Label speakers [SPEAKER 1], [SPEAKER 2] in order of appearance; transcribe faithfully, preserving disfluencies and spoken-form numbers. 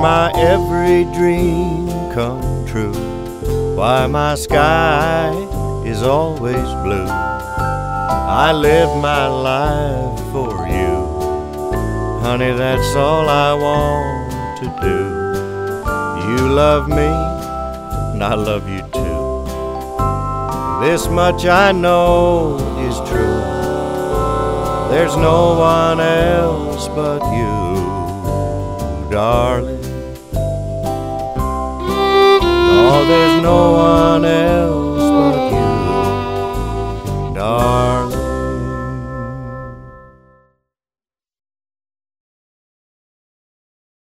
[SPEAKER 1] my every dream come true, why my sky is always blue. I live my life for you, honey, that's all I want to do. You love me, and I love you too. This much I know is true, there's no one else but you, darling. Oh, there's no one else